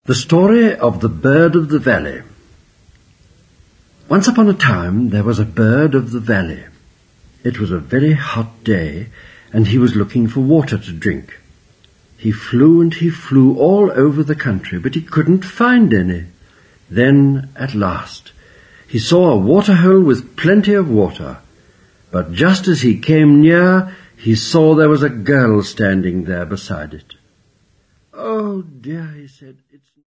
The Story of the Bird of the Valley. Once upon a time there was a bird of the valley. It was a very hot day, and he was looking for water to drink. He flew and he flew all over the country, but he couldn't find any. Then, at last, he saw a water-hole with plenty of water. But just as he came near, he saw there was a girl standing there beside it. "Oh dear," he said, "it's